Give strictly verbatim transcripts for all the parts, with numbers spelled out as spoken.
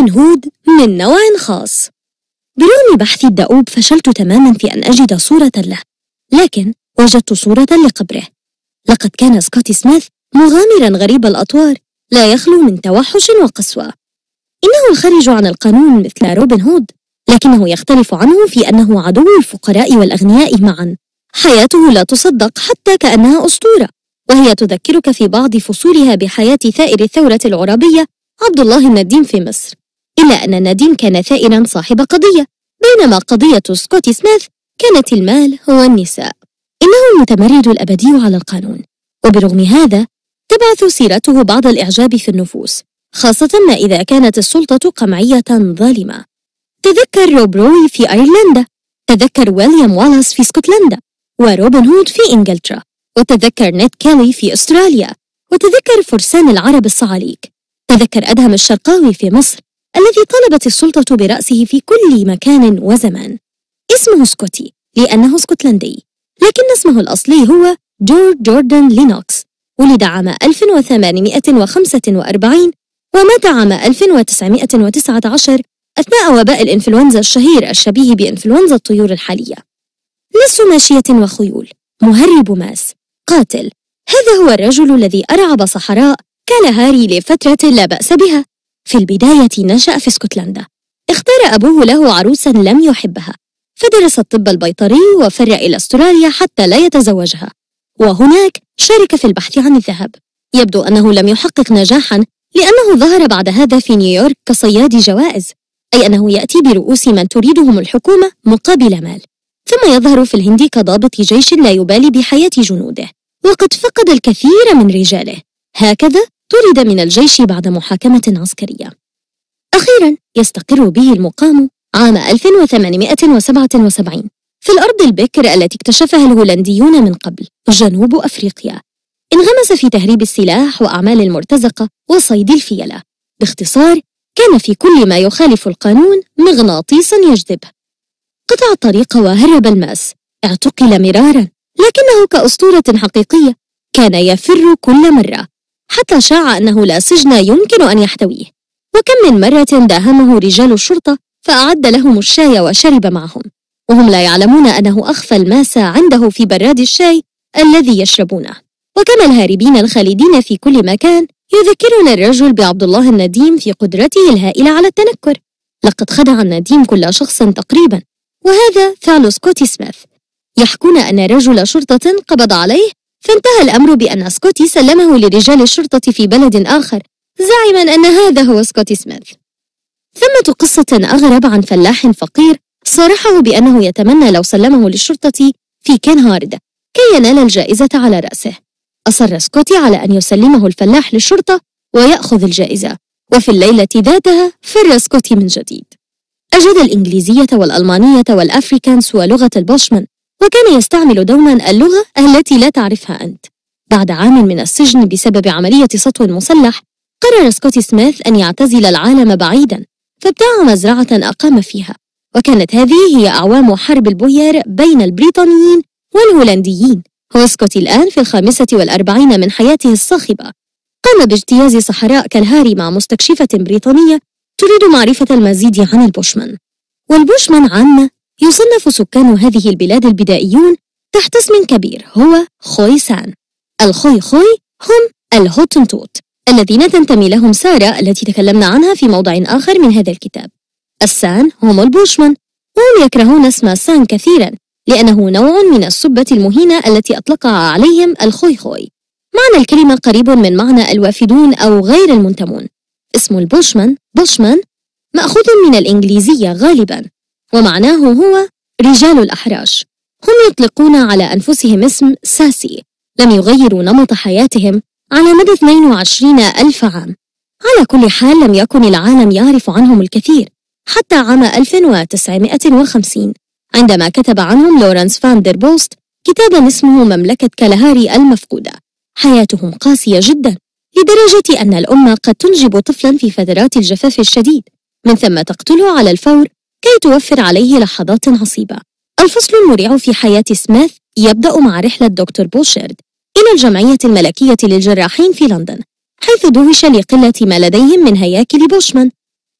روبن هود من نوع خاص. برغم بحثي الدؤوب فشلت تماماً في أن أجد صورة له، لكن وجدت صورة لقبره. لقد كان سكوتي سميث مغامراً غريب الأطوار، لا يخلو من توحش وقسوة. إنه الخارج عن القانون مثل روبن هود، لكنه يختلف عنه في أنه عدو الفقراء والأغنياء معاً. حياته لا تصدق حتى كأنها أسطورة، وهي تذكرك في بعض فصولها بحياة ثائر الثورة العرابية عبد الله النديم في مصر، إلا أن النديم كان ثائراً صاحب قضية، بينما قضية سكوتي سميث كانت المال هو النساء. إنه المتمرد الأبدي على القانون، وبرغم هذا تبعث سيرته بعض الإعجاب في النفوس، خاصة ما إذا كانت السلطة قمعية ظالمة. تذكر روب روي في أيرلندا، تذكر ويليام والاس في اسكتلندا، وروبن هود في إنجلترا، وتذكر نيد كيلي في أستراليا، وتذكر فرسان العرب الصعاليك. تذكر أدهم الشرقاوي في مصر الذي طلبت السلطة برأسه في كل مكان وزمان. اسمه سكوتي لأنه اسكتلندي، لكن اسمه الأصلي هو جورج جوردن لينوكس. ولد عام ألف وثمانمائة وخمسة وأربعين ومات عام ألف وتسعمائة وتسعة عشر أثناء وباء الإنفلونزا الشهير الشبيه بإنفلونزا الطيور الحالية. لص ماشية وخيول، مهرب ماس، قاتل. هذا هو الرجل الذي أرعب صحراء كالهاري لفترة لا بأس بها. في البداية نشأ في اسكتلندا، اختار أبوه له عروسا لم يحبها، فدرس الطب البيطري وفر إلى أستراليا حتى لا يتزوجها، وهناك شارك في البحث عن الذهب. يبدو أنه لم يحقق نجاحا لأنه ظهر بعد هذا في نيويورك كصياد جوائز، أي أنه يأتي برؤوس من تريدهم الحكومة مقابل مال، ثم يظهر في الهند كضابط جيش لا يبالي بحياة جنوده، وقد فقد الكثير من رجاله. هكذا طرد من الجيش بعد محاكمة عسكرية. أخيرا يستقر به المقام عام ألف وثمانمائة وسبعة وسبعين في الأرض البكر التي اكتشفها الهولنديون من قبل، جنوب أفريقيا. انغمس في تهريب السلاح وأعمال المرتزقة وصيد الفيلة. باختصار، كان في كل ما يخالف القانون مغناطيسا يجذبه. قطع الطريق وهرب الماس، اعتقل مرارا، لكنه كأسطورة حقيقية كان يفر كل مرة، حتى شاع أنه لا سجن يمكن أن يحتويه. وكم من مرة داهمه رجال الشرطة فأعد لهم الشاي وشرب معهم، وهم لا يعلمون أنه أخفى الماس عنده في براد الشاي الذي يشربونه. وكما الهاربين الخالدين في كل مكان، يذكرنا الرجل بعبد الله النديم في قدرته الهائلة على التنكر. لقد خدع النديم كل شخص تقريبا، وهذا فعل سكوتي سميث. يحكون أن رجل شرطة قبض عليه، فانتهى الأمر بأن سكوتي سلمه لرجال الشرطة في بلد آخر، زاعما أن هذا هو سكوتي سميث. ثمة قصة أغرب عن فلاح فقير صارحه بأنه يتمنى لو سلمه للشرطة في كين هارد كي ينال الجائزة على رأسه. أصر سكوتي على أن يسلمه الفلاح للشرطة ويأخذ الجائزة، وفي الليلة ذاتها فر سكوتي من جديد. أجد الإنجليزية والألمانية والأفريكانس ولغة البوشمان، وكان يستعمل دوما اللغة التي لا تعرفها أنت. بعد عام من السجن بسبب عملية سطو مسلح، قرر سكوتي سميث أن يعتزل العالم بعيدا، فابتاع مزرعة أقام فيها، وكانت هذه هي أعوام حرب البوير بين البريطانيين والهولنديين. هو سكوتي الآن في الخامسة والأربعين من حياته الصاخبة. قام باجتياز صحراء كالهاري مع مستكشفة بريطانية تريد معرفة المزيد عن البوشمان. والبوشمان عامة يصنف سكان هذه البلاد البدائيون تحت اسم كبير هو خوي سان. الخوي خوي هم الهوتنتوت الذين تنتمي لهم سارة التي تكلمنا عنها في موضع آخر من هذا الكتاب. السان هم البوشمان، وهم يكرهون اسم سان كثيرا لأنه نوع من السبة المهينة التي أطلقها عليهم الخوي خوي. معنى الكلمة قريب من معنى الوافدون أو غير المنتمون. اسم البوشمان بوشمان مأخوذ من الإنجليزية غالبا، ومعناه هو رجال الأحراش. هم يطلقون على أنفسهم اسم ساسي. لم يغيروا نمط حياتهم على مدى اثنين وعشرين ألف عام. على كل حال لم يكن العالم يعرف عنهم الكثير حتى عام ألف وتسعمائة وخمسين عندما كتب عنهم لورنس فان دير بوست كتابا اسمه مملكة كالهاري المفقودة. حياتهم قاسية جدا لدرجة أن الأمة قد تنجب طفلا في فترات الجفاف الشديد، من ثم تقتله على الفور كي توفر عليه لحظات عصيبة. الفصل المريع في حياة سميث يبدأ مع رحلة دكتور بوشيرد إلى الجمعية الملكية للجراحين في لندن، حيث دهش لقلة ما لديهم من هياكل بوشمان.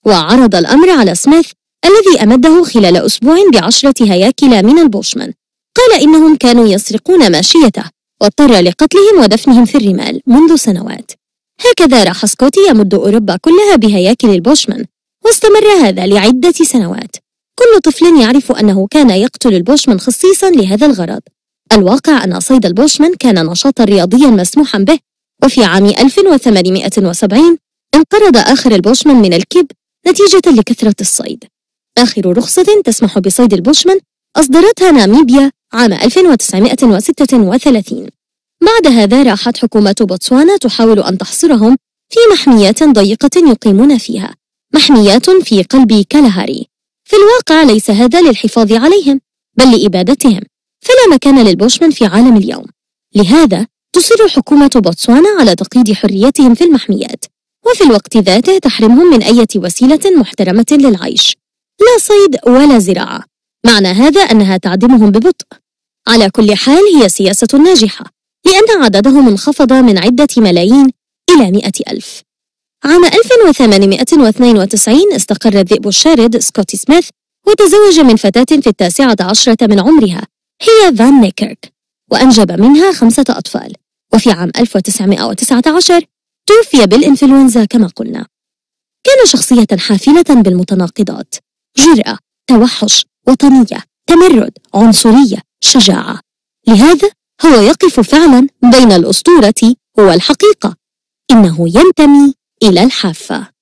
وعرض الأمر على سميث الذي أمده خلال أسبوع بعشرة هياكل من البوشمان. قال إنهم كانوا يسرقون ماشيته واضطر لقتلهم ودفنهم في الرمال منذ سنوات. هكذا راح سكوتي يمد أوروبا كلها بهياكل البوشمان، واستمر هذا لعدة سنوات. كل طفل يعرف أنه كان يقتل البوشمان خصيصاً لهذا الغرض. الواقع أن صيد البوشمان كان نشاطاً رياضياً مسموحاً به، وفي عام ألف وثمانمائة وسبعين انقرض آخر البوشمان من الكيب نتيجة لكثرة الصيد. آخر رخصة تسمح بصيد البوشمان أصدرتها ناميبيا عام ألف وتسعمائة وستة وثلاثين. بعد هذا راحت حكومة بوتسوانا تحاول أن تحصرهم في محميات ضيقة يقيمون فيها، محميات في قلب كالاهاري. في الواقع ليس هذا للحفاظ عليهم بل لإبادتهم، فلا مكان للبوشمان في عالم اليوم. لهذا تصر حكومة بوتسوانا على تقييد حريتهم في المحميات، وفي الوقت ذاته تحرمهم من أي وسيلة محترمة للعيش، لا صيد ولا زراعة. معنى هذا أنها تعدمهم ببطء. على كل حال هي سياسة ناجحة، لأن عددهم انخفض من عدة ملايين إلى مئة ألف. عام ألف وثمانمائة واثنين وتسعين استقر الذئب الشارد سكوتي سميث وتزوج من فتاة في التاسعة عشرة من عمرها هي فان نيكيرك، وأنجب منها خمسة أطفال. وفي عام ألف وتسعمائة وتسعة عشر توفي بالإنفلونزا كما قلنا. كان شخصية حافلة بالمتناقضات: جرأة، توحش، وطنية، تمرد، عنصرية، شجاعة. لهذا هو يقف فعلا بين الأسطورة والحقيقة. إنه ينتمي إلى الحافة.